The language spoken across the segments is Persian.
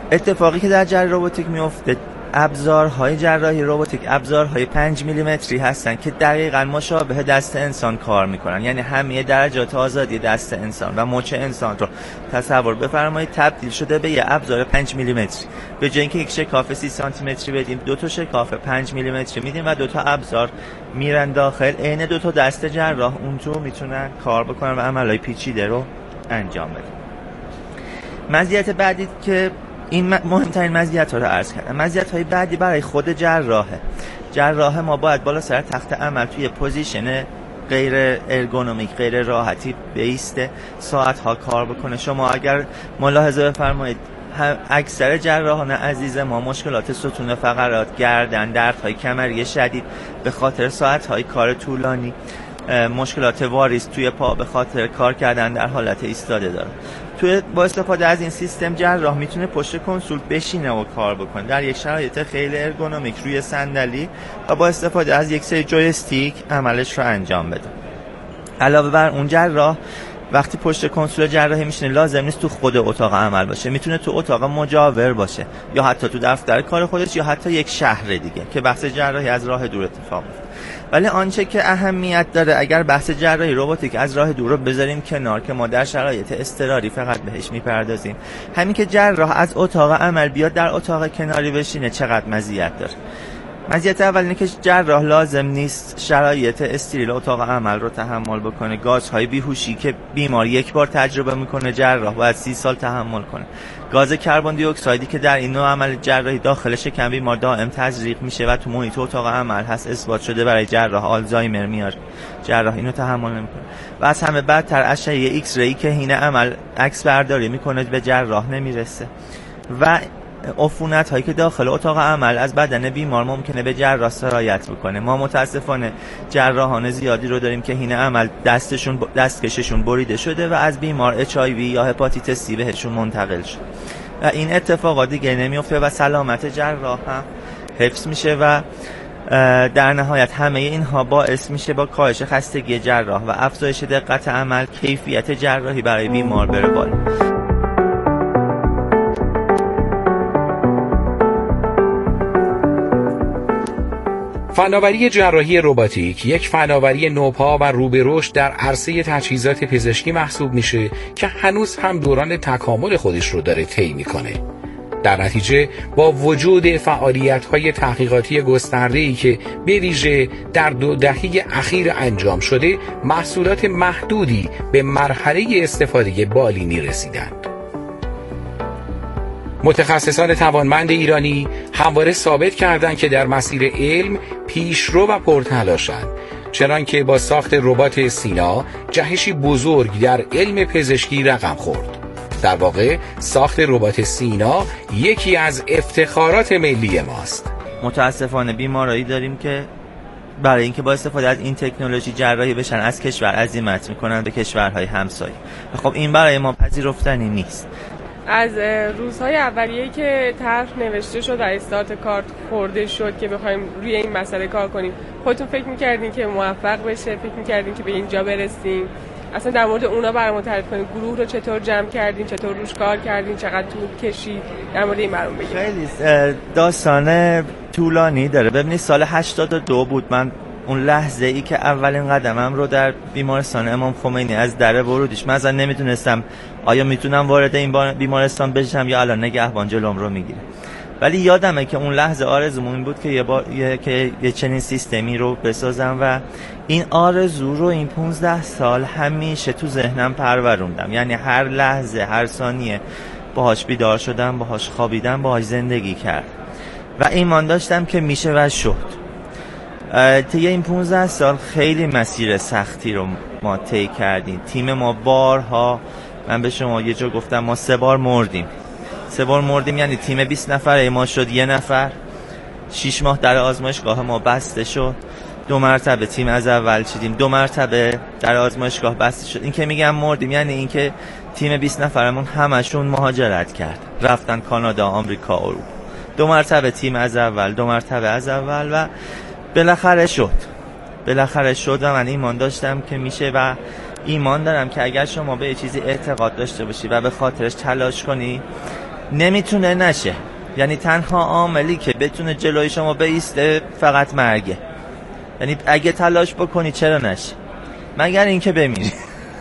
اتفاقی که در جراحی رباتیک میفته، ابزارهای جراحی رباتیک ابزارهای 5 میلیمتری هستن که دقیقاً مشابه دست انسان کار میکنن. یعنی همه درجات آزادی دست انسان و مچ انسان رو تصور بفرمایید تبدیل شده به یه ابزار 5 میلیمتری. به جای اینکه یک شکاف 30 سانتی متری بدیم، دو تا شکاف 5 میلیمتری میدیم و دو تا ابزار میرن داخل. عین دو تا دست جراح اون تو میتونن کار بکنن و عملهای پیچیده رو انجام بدن. مزیت بعدی که این مهمترین مزیت ها رو عرض کردم. مزیت های بعدی برای خود جراح ما باید بالا سر تخت عمل توی پوزیشن غیر ارگونومیک، غیر راحتی بیسته، ساعت ها کار بکنه. شما اگر ملاحظه بفرمایید اکثر جراحان عزیز ما مشکلات ستون فقرات، گردن، دردهای کمری شدید به خاطر ساعت های کار طولانی، مشکلات واریس توی پا به خاطر کار کردن در حالت ایستاده داره. با استفاده از این سیستم جراح میتونه پشت کنسول بشینه و کار بکنه در یک شرایط خیلی ارگونومیک روی صندلی و با استفاده از یک سری جویستیک عملش رو انجام بده. علاوه بر اون جراح وقتی پشت کنسول جراحی میشینه لازم نیست تو خود اتاق عمل باشه، میتونه تو اتاق مجاور باشه یا حتی تو دفتر کار خودش یا حتی یک شهر دیگه که بحث جراحی از راه دور اتفاق میفته. ولی آنچه که اهمیت داره، اگر بحث جراحی رباتیک از راه دور رو بذاریم کنار که ما در شرایط اضطراری فقط بهش میپردازیم، همین که جراح از اتاق عمل بیاد در اتاق کناری بشینه چقدر مزیت داره. مزیت اول اینه که جراح لازم نیست شرایط استریل اتاق عمل رو تحمل بکنه. گازهای بیهوشی که بیمار یک بار تجربه میکنه جراح باید 30 سال تحمل کنه. گاز کربن دی اکسایدی که در این نوع عمل جراحی داخل شکم بیمار دائم تزریق میشه و تو محیط اتاق عمل هست، اثبات شده برای جراح آلزایمر میاره. جراح اینو تحمل نمیکنه. و از همه بدتر اشعه ایکس ری که هین عمل عکس برداری میکنه به جراح نمیرسه و عفونت هایی که داخل اتاق عمل از بدن بیمار ممکنه به جراح سرایت بکنه. ما متاسفانه جراحان زیادی رو داریم که هین عمل دستکششون بریده شده و از بیمار HIV یا هپاتیت C بهشون منتقل شده و این اتفاقات دیگه نمیفته و سلامت جراح هم حفظ میشه و در نهایت همه اینها باعث میشه با کاهش خستگی جراح و افزایش دقت عمل کیفیت جراحی برای بیمار بره بالا. فناوری جراحی رباتیک یک فناوری نوپا و رو به رشد در عرصه تجهیزات پزشکی محسوب میشه که هنوز هم دوران تکامل خودش رو داره طی میکنه. در نتیجه با وجود فعالیت‌های تحقیقاتی گسترده‌ای که به ویژه در 2 دهه اخیر انجام شده، محصولات محدودی به مرحله استفاده بالینی رسیدند. متخصصان توانمند ایرانی همواره ثابت کردند که در مسیر علم پیشرو و پرتلاشند، چنانکه با ساخت ربات سینا جهشی بزرگ در علم پزشکی رقم خورد. در واقع ساخت ربات سینا یکی از افتخارات ملی ماست. متاسفانه بیمارایی داریم که برای اینکه با استفاده از این تکنولوژی جراحی بشن از کشور عزیمت میکنن به کشورهای همسایه. خب این برای ما پذیرفتنی نیست. از روزهای اولیه‌ای که طرح نوشته شد و استارت کار خورده شد که بخوایم روی این مسئله کار کنیم، خودتون فکر می‌کردین که موفق بشه؟ فکر می‌کردین که به اینجا برسیم؟ اصلا در مورد اونا برامون تعریف کنید. گروه رو چطور جمع کردین؟ چطور روش کار کردین؟ چقدر طول کشید؟ در مورد این برام بگید. خیلی داستان طولانی داره. ببینید سال 82 بود من اون لحظه ای که اولین قدمم رو در بیمارستان امام خمینی از در ورودیش، من اصلا نمیتونستم آیا میتونم وارد این بیمارستان بشم یا الان نگهبان جلوم رو میگیره. ولی یادمه که اون لحظه آرزوم این بود که یه چنین سیستمی رو بسازم و این آرزو رو این 15 سال همیشه تو ذهنم پروروندم. یعنی هر لحظه، هر ثانیه باهاش بیدار شدم، باهاش خوابیدم، باهاش زندگی کرد و ایمان داشتم که میشه و شد. طی این 15 سال خیلی مسیر سختی رو ما طی کردیم. تیم ما بارها، من به شما یه جا گفتم ما 3 بار مردیم. 3 بار مردیم یعنی تیم 20 نفره ما شد 1 نفر. 6 ماه در آزمایشگاه ما بسته شد. 2 مرتبه تیم از اول چیدیم، 2 مرتبه در آزمایشگاه بسته شد. این که میگم مردیم یعنی این که تیم 20 نفرمون همشون مهاجرت کرد، رفتن کانادا، آمریکا، اروپا. 2 مرتبه تیم از اول، 2 مرتبه از اول و بالاخره شد و من ایمان داشتم که میشه و ایمان دارم که اگر شما به یه چیزی اعتقاد داشته باشی و به خاطرش تلاش کنی نمیتونه نشه. یعنی تنها عاملی که بتونه جلوی شما بایسته فقط مرگه. یعنی اگه تلاش بکنی چرا نشه، مگر اینکه بمیری.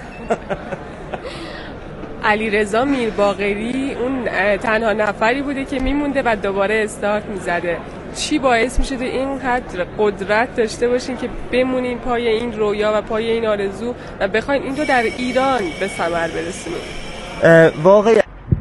علیرضا میرباقری اون تنها نفری بوده که میمونده و دوباره استارت میزده. چی باعث میشده اینقدر قدرت داشته باشین که بمونین پای این رویا و پای این آرزو و بخواین این رو در ایران به ثمر برسونید؟ واقعا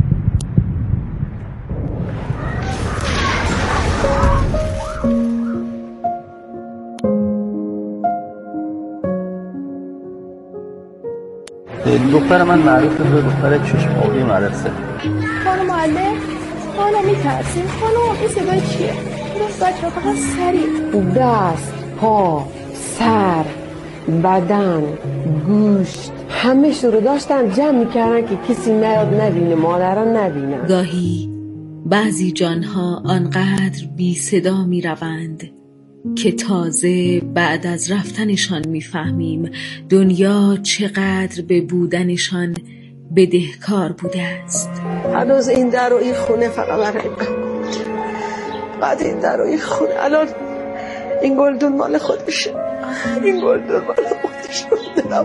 دختر من معروفه به دختر چشم آبی مدرسه. خانم معلم، حالا میترسیم. خانم این صدای چیه؟ درست بچه فقط سریع. دست، پا، سر، بدن، گوشت، همه رو داشتن جمع میکردن که کسی نیاد نبینه، مادران نبینن. گاهی بعضی جانها آنقدر بی صدا می روند که تازه بعد از رفتنشان میفهمیم دنیا چقدر به بودنشان بدهکار بوده است. هنوز این در و این خونه فقط برای من بود. بعد این در و این خونه الان این گلدون مال خودشه. این گلدون مال خودشه. دلم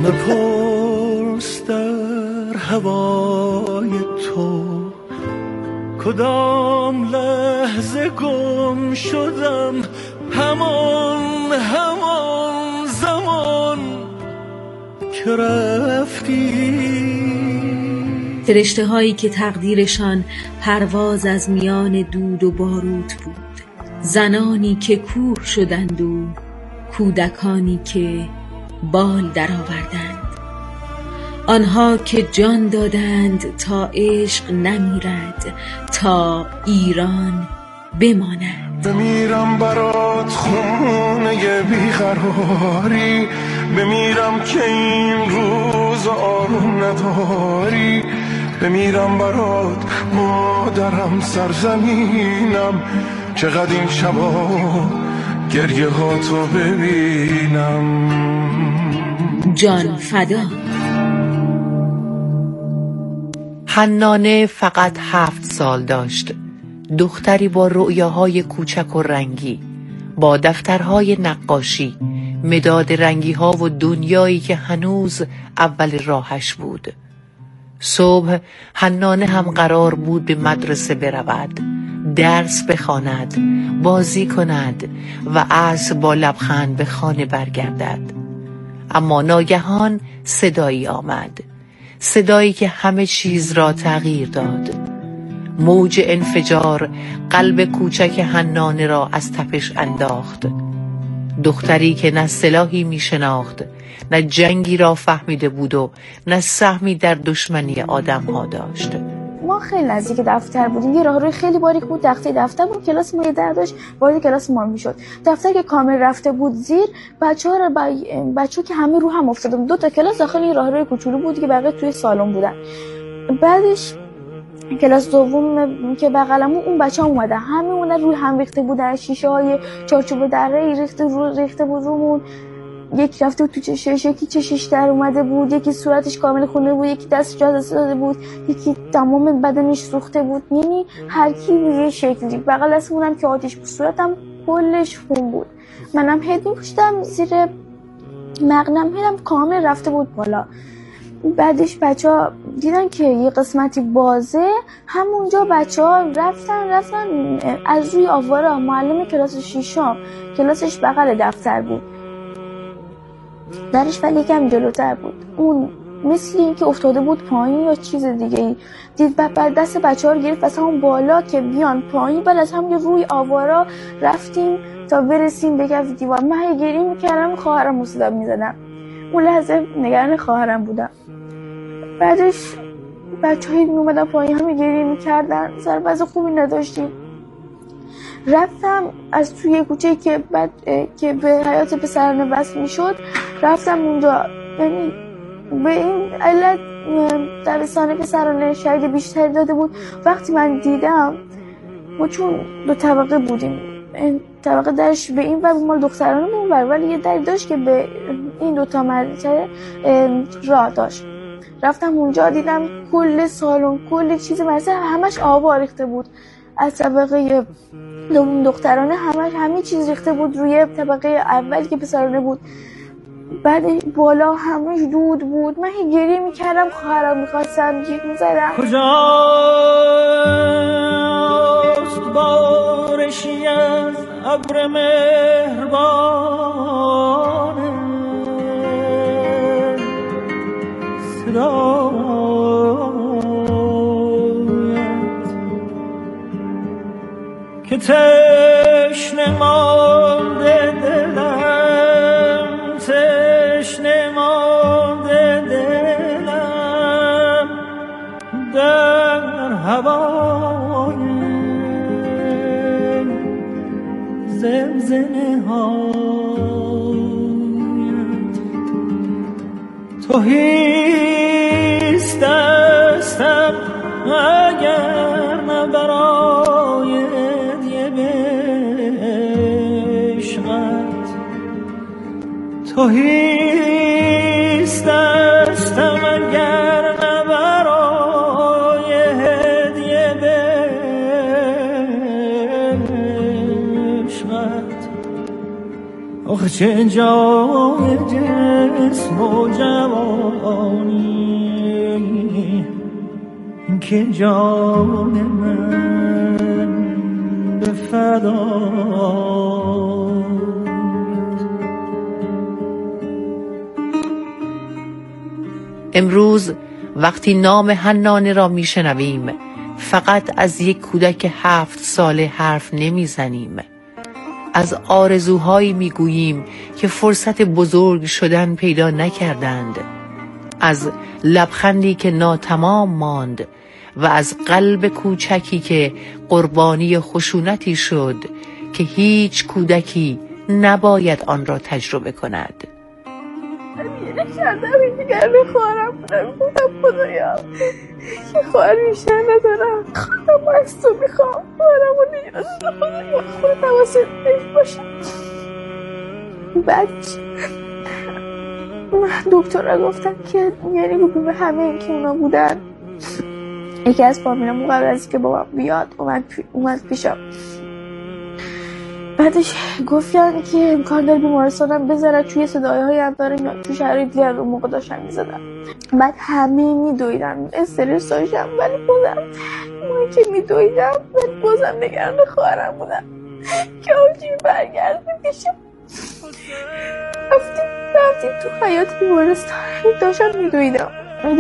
نپرس در هوای تو کدام لحظه گم شدم، همان زمان که رفتی. فرشته هایی که تقدیرشان پرواز از میان دود و باروت بود، زنانی که کوه شدند و کودکانی که بال درآوردند، آنها که جان دادند تا عشق نمیرد، تا ایران بماند. بمیرم برات خونه بیقراری، بمیرم که این روز آروم نداری، بمیرم برات مادرم سرزمینم، چقدر این شبا گریه ها تو ببینم. جان فدا. حنانه فقط 7 سال داشت. دختری با رؤیاهای کوچک و رنگی، با دفترهای نقاشی، مداد رنگی‌ها و دنیایی که هنوز اول راهش بود. صبح حنانه هم قرار بود به مدرسه برود، درس بخواند، بازی کند و عصر با لبخند به خانه برگردد. اما ناگهان صدایی آمد، صدایی که همه چیز را تغییر داد. موج انفجار قلب کوچک حنانه را از تپش انداخت. دختری که نه سلاحی می شناخت، نه جنگی را فهمیده بود و نه سهمی در دشمنی آدم ها داشت. ما خیلی نزدیک دفتر بودیم، یه راهروی خیلی باریک بود، تخته دفتر بود، کلاس ما یه در داشت، وارد کلاس ما میشد. دفتر که کامل رفته بود زیر، بچه‌ها که همه رو هم افتاده بود. 2 تا کلاس داخل یه راهروی کوچولو بود که بقیه توی سالن بودن. بعدش کلاس دوم که بغلمون اون بچه‌ها اومدن، همه اونا روی هم ریخته بودن، شیشه‌های چارچوب دره ریخته بود رومون. یکی رفته بود تو چشش، یکی چشش در اومده بود، یکی صورتش کامل خونده بود، یکی دستش از داده بود، یکی تمام بدنش سوخته بود. یعنی هر کی به یه شکلی. بغل دستمونم که آتیش بود، صورتم کلش خون بود. منم هد می‌پوشیدم زیر مغنم، هدم کامل رفته بود بالا. بعدش بچه‌ها دیدن که یه قسمتی بازه، همونجا بچه‌ها رفتن از روی آوارا. معلم کلاس 6 کلاسش بغل دفتر بود، درش ولی یکم جلوتر بود. اون مثل این که افتاده بود پایین یا چیز دیگه ای. دید بعد دست بچه‌ها رو گرفت از همون بالا که بیان پایین. بعد از همون روی آوارا رفتیم تا برسیم به کف دیوار. من گریه می‌کردم، خواهرم رو صدا می‌زدم. اون لحظه نگران خواهرم بودم. بعدش بچه‌ها میومدن پایین، همه گریه می‌کردن، سر وضع خوبی نداشتیم. رفتم از توی کوچه که بعد که به حیات پسرانه وصل میشد، رفتم اونجا. یعنی به این علت دبستان پسرانه شاید بیشتری داده بود. وقتی من دیدم، ما چون 2 طبقه بودیم، طبقه درش به این ور مال دخترانه بود، ولی یه دری داشت که به این 2 تا مدرسه راه داشت. رفتم اونجا دیدم کل سالن کل چیز مدرسه همش آب ریخته بود، از طبقه دوم دخترانه همه چیز ریخته بود روی طبقه اولی که پسرانه بود. بعد بالا همش دود بود. من هی گریه میکردم، خواهرم میخواستم جیغ میزدم. کجاست بارشی از ابر مهربانه، صدایت که تشنه مانده دلم، تشنه مانده دلم در هوای زمزمه هایت. توهیست دستم اگر نه برای هدیه به عشقت، توهیست دستم اگر نه برای هدیه به عشقت. آخه چه جای جسم و جوانی که جان من به فدا. امروز وقتی نام حنانه را میشنویم فقط از یک کودک 7 ساله حرف نمیزنیم، از آرزوهایی میگوییم که فرصت بزرگ شدن پیدا نکردند، از لبخندی که ناتمام ماند و از قلب کوچکی که قربانی خشونتی شد که هیچ کودکی نباید آن را تجربه کند. یه کردم این دیگر به خواهرم بودم، گفتم خدایا که خواهر بیشتر ندارم، خواهرم از تو میخوام، خواهرم رو نیازم، خدایا خودت حواست بهش باشه. بعد دکتر را گفتن که یعنی بگو به همه این که اونا بودن. یکی از فامیلم قبل از اینکه بابام بیاد اومد پیشم. بعدش گفتن که امکان داره بیمارستانم بذارن، توی صدای های هم داره میاد، تو شرایط دیگر رو موقع داشتن میزدن. بعد همه میدویدن، استرس داشتم ولی بازم من که میدویدم بعد بازم نگران خواهرم بودم که آمچی برگرده پیشم. رفتیم تو حیات بیمارستان، داشتم میدویدیم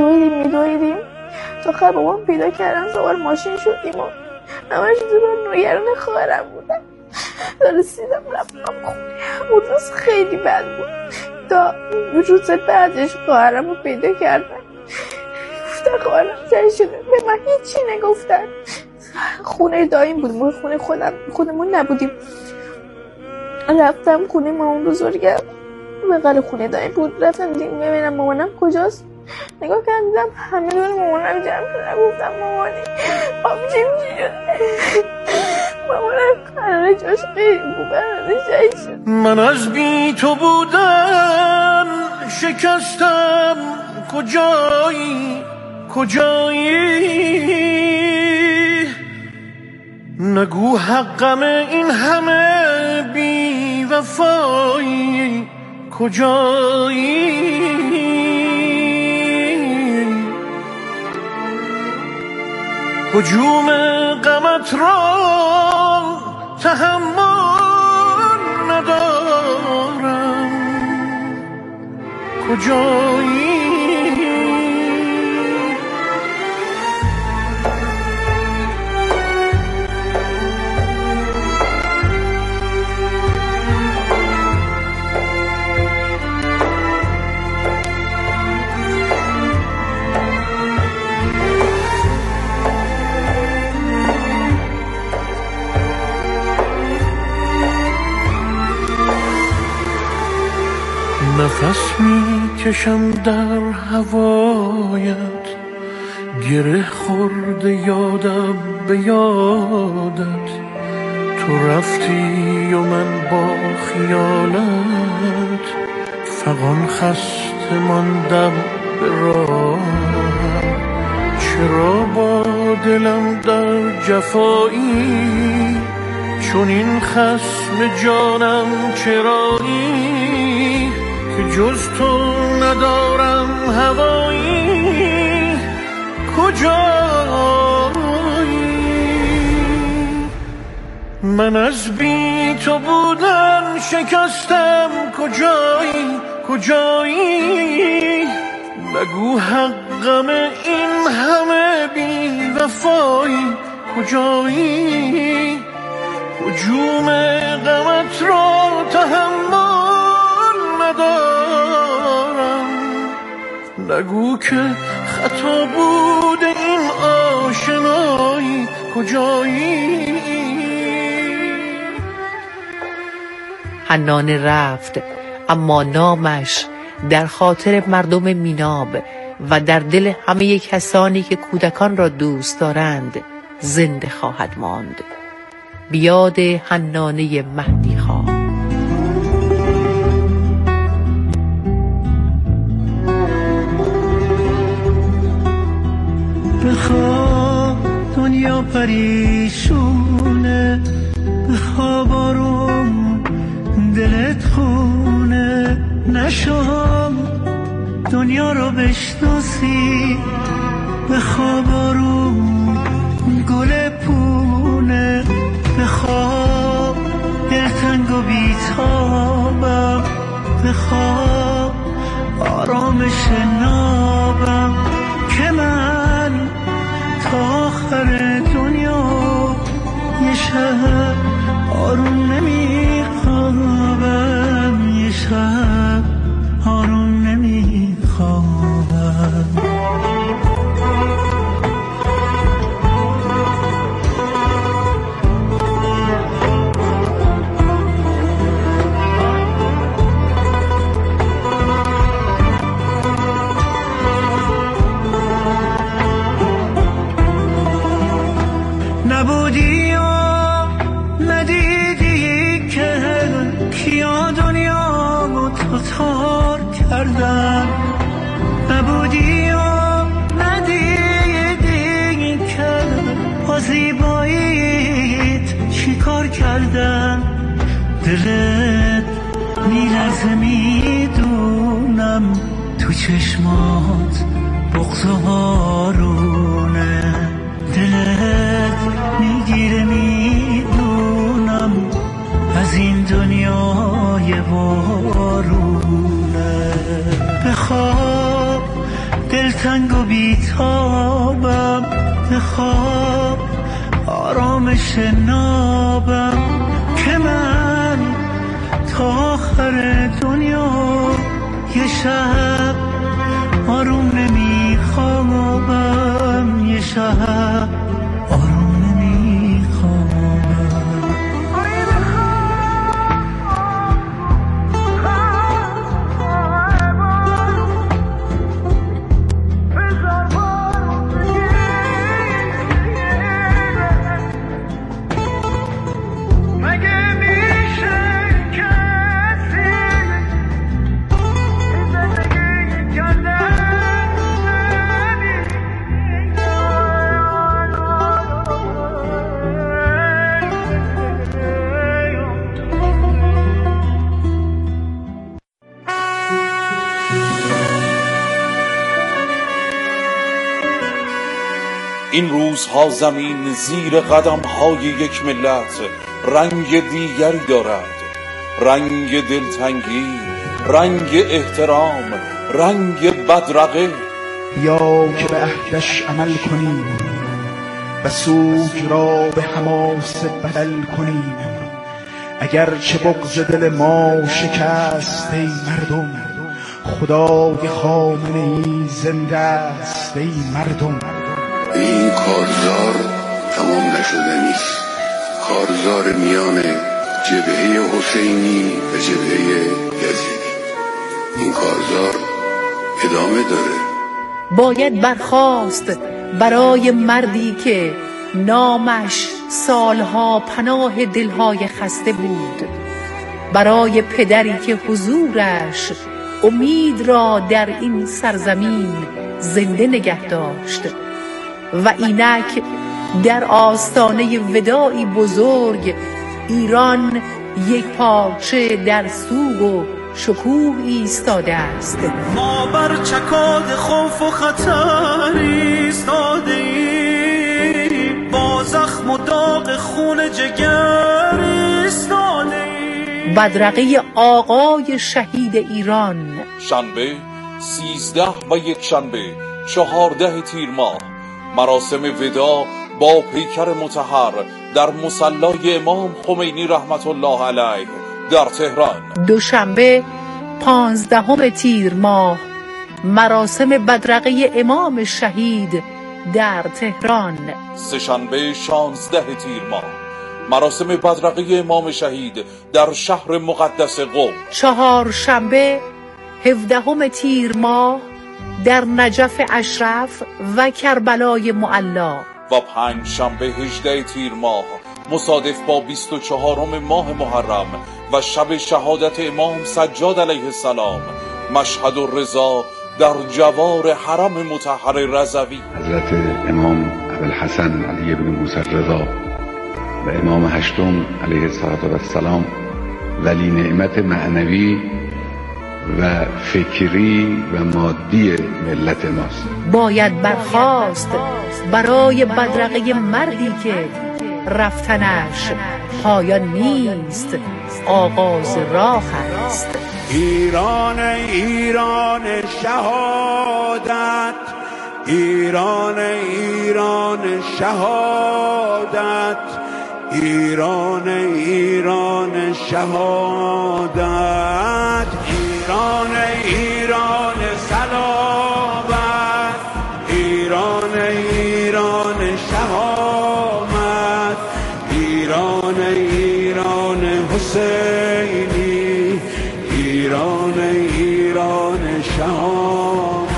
تا خب بابام پیدا کردم، سوار ماشین شدیم و همش دوران نگران خواهرم بودم. رسیدم رفتم خونه، اون روز خیلی بد بود. تا روز بعدش خواهرم رو پیدا کردن، گفتن خواهرم جایی شده، به من هیچی نگفتن. خونه دایم بود، ما خودمون نبودیم. رفتم خونه مامان بزرگم، بغل خونه دایم بود. رفتم دیدم ببینم مامانم کجاست، نگاه کردم همه دور مامانم جمع شده. گفتم مامانی آب چی شده؟ مامانم قراره جاش خیلی برنده شایی شد. من از بی تو بودن شکستم، کجایی نگو حقم این همه بی وفایی، کجایی هجوم غمت را تحمل ندارم، کجایی نفس می کشم در هوایت، گره خورده یادم به یادت. تو رفتی و من با خیالت، فغان خسته ماندم به راه. چرا با دلم در جفایی، چون این خصم جانم چرایی، که جز تو ندارم هوایی. کجایی من از بی تو بودن شکستم، کجایی کجایی؟ بگو حقم این همه بی وفایی، کجایی؟ هجوم غمت را تحمل ندارم، نگو که خطا بود این آشنایی، کجایی؟ حنانه رفت، اما نامش در خاطر مردم میناب و در دل همه کسانی که کودکان را دوست دارند زنده خواهد ماند. بیاد حنانه مهدی خان. بخواب دنیا پریشونه، بخواب آروم دلت خونه، نشام دنیا رو بشناسی، بخواب آروم گل پونه، بخواب دلتنگ و بیتابم، بخواب آرامش نابم، که من تا آخر دنیا یه شب آروم نمیخوابم، یه شب آروم نمیخوابم. نبودی و ندیدی که کیا دنیا تار کردن، نبودی و ندیدی که با زیباییت چی کار کردن. دلت میلرزه میدونم، تو چشمات بغض و بارونه، دلت میگیره میدونم از این دنیای وارونه. بخواب دلتنگ و بیتابم، بخواب آرامش نابم، که من تا آخر دنیا یه شب آروم نمیخوابم، یه شب آروم نمیخوابم. این روزها زمین زیر قدم‌های یک ملت رنگ دیگری دارد، رنگ دلتنگی، رنگ احترام، رنگ بدرقه. یا که به عهدش عمل کنیم و سوگ را به حماس بدل کنیم. اگر چه بغض دل ما شکست ای مردم، خدای خامنه‌ای زنده است ای مردم. این کارزار تمام نشده نیست، کارزار میان جبهه حسینی و جبهه یزیدی. این کارزار ادامه داره. باید برخاست برای مردی که نامش سالها پناه دلهای خسته بود، برای پدری که حضورش امید را در این سرزمین زنده نگه داشت و اینک در آستانه وداعی بزرگ ایران یک پارچه در سوگ و شکوه ایستاده است. ما بر چکاد خوف و خطر ایستاده ایم، با زخم و داغ خون جگر ایستاده ایم. بدرقه آقای شهید ایران، شنبه 13 و یک شنبه 14 تیر ماه، مراسم وداع با پیکر مطهر در مصلی امام خمینی رحمت الله علیه در تهران. دوشنبه 15 تیر ماه، مراسم بدرقه امام شهید در تهران. سه‌شنبه 16 تیر ماه، مراسم بدرقه امام شهید در شهر مقدس قم. چهارشنبه 17 تیر ماه، در نجف اشرف و کربلای معلا. و پنجشنبه 18 تیر ماه، مصادف با 24 ماه محرم و شب شهادت امام سجاد علیه السلام، مشهد الرضا در جوار حرم مطهر رضوی. حضرت امام ابوالحسن علی بن موسی الرضا و امام هشتم علیه السلام ولی نعمت معنوی و فکری و مادی ملت ماست. باید برخاست برای بدرقه مردی که رفتنش پایان نیست، آغاز راه است. ایران ایران شهادت، ایران ایران شهادت، ایران ایران شهادت، ایران ایران سلامت، ایران ایران شهامت، ایران ایران حسینی، ایران ایران شهامت.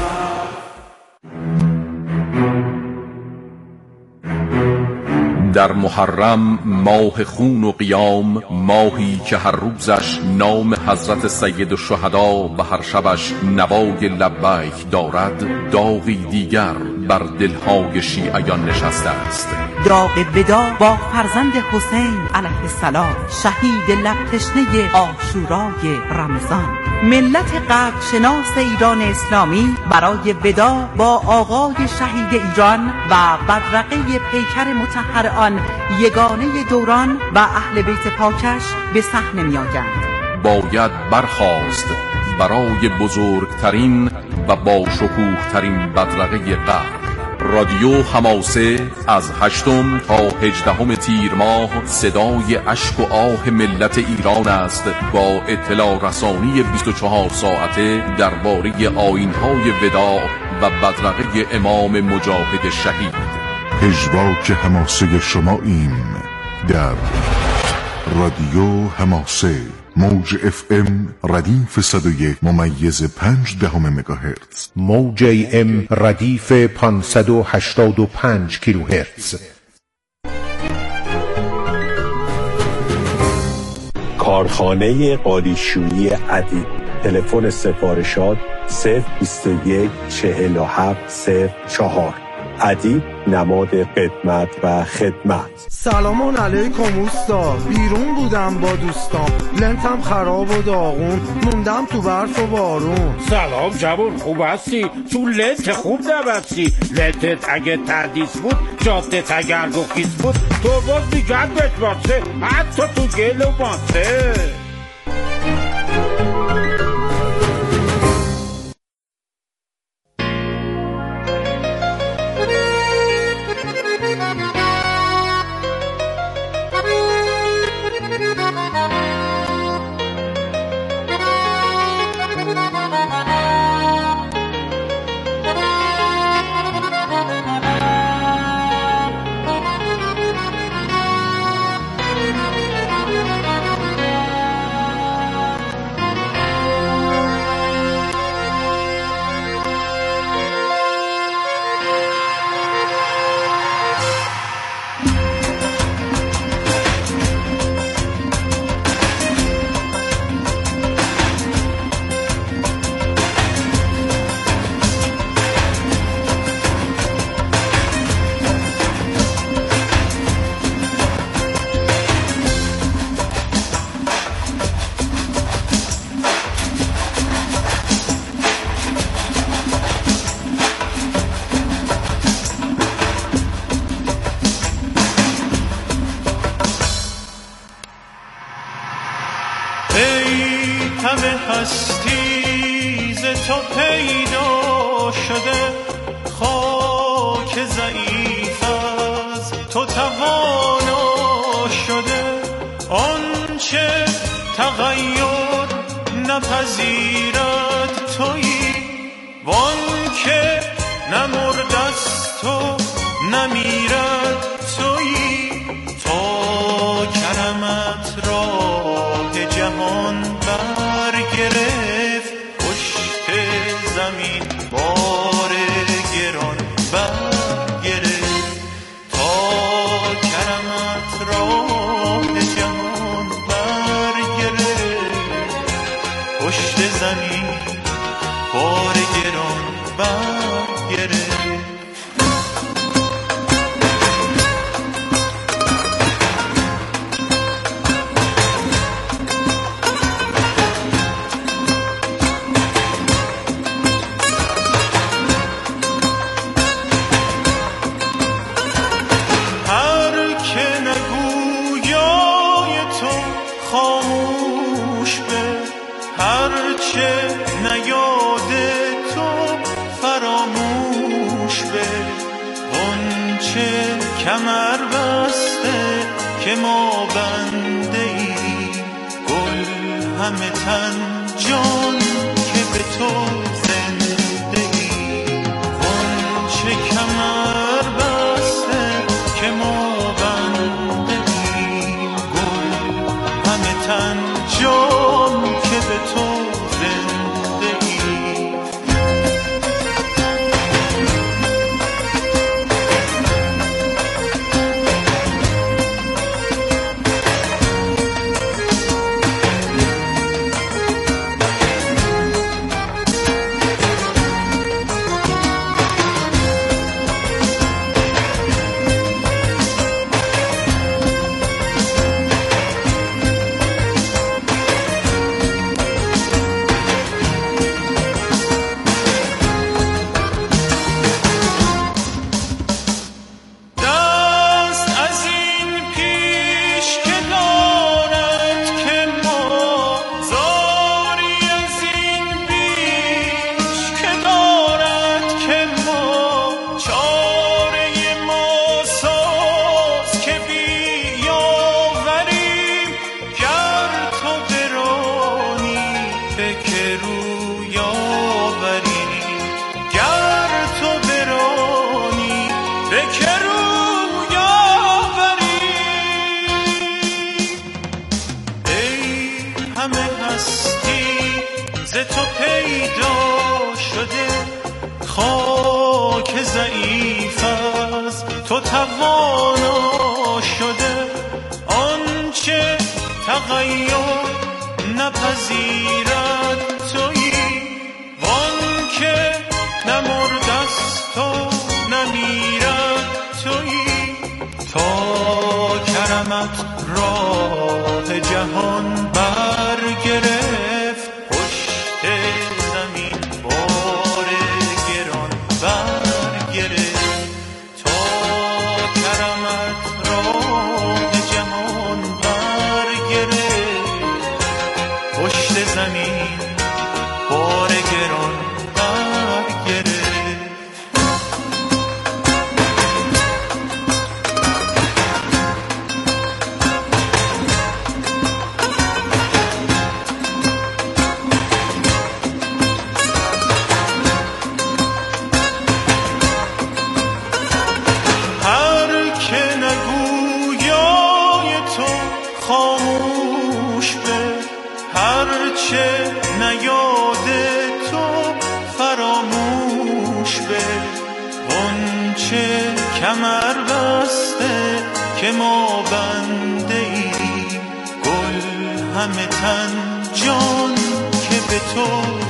در محرم ماه خون و قیام، ماهی که هر روزش نام حضرت سید الشهدا و هر شبش نوای لبیک دارد، داغی دیگر بر دلهای شیعیان نشسته است. داغ وداع با فرزند حسین علیه السلام، شهید لب تشنه عاشورای رمضان. ملت قدر شناس ایران اسلامی برای وداع با آقای شهید ایران و بدرقه پیکر مطهر آن یگانه دوران و اهل بیت پاکش به صحنه می‌آیند. باید برخاست برای بزرگترین و با شکوه‌ترین بدرقه قرن. رادیو حماسه از 8 تا 18 تیر ماه صدای اشک و آه ملت ایران است، با اطلاع رسانی 24 ساعته درباره آیین‌های وداع و بدرقه امام مجاهد شهید. پژواک حماسه شماییم در رادیو حماسه، موج FM ردیف 101.5 مگاهرتز، موج AM ردیف 585 کیلوهرتز. کارخانه قالیشویی عدی. تلفن سفارشات 021 47 04. عدی نماد قدمت و خدمت. سلام علیکم اوستا، بیرون بودم با دوستام، لنتم خراب و داغون، موندم تو برف و بارون. سلام جوون، خوب هستی؟ تو لنت خوب نبستی؟ لنتت اگه تردیس بود، جادت اگر گخیز بود، تو باز میگن بجباسه، حتی تو گل و ماسه. هستی ز تو پیدا شده، خاک ضعیف از تو توانا شده. آنچه تغییر نپذیرد تویی، وانکه نمردست و نمیرد تویی. تا کرمت راه جهان برگرفت، پشت زمین بار گران برگرفت. تا کرمت راه جهان برگرفت، پشت زمین بار گران برگرفت. کمر بسته که ما بنده ای، گل همه تن جان که به تو زنده ای. غنچه کمر بسته که ما بنده ای، گل همه تن جان که به تو زنده ای. خاک ضعیف از تو توانا شده. آنچه تغییر نپذیرد تویی، وانکه نمردست و نمیرد تویی. تا کرمت راه جهان برگرفت، پشت زمین بار گران برگرفت. تا کرمت راه جهان برگرفت، پشت زمین بار گران برگرفت. خاموش به هرچه نیاد تو فراموش به. غنچه کمر بسته که ما بنده ای، گل همه تن جان که به تو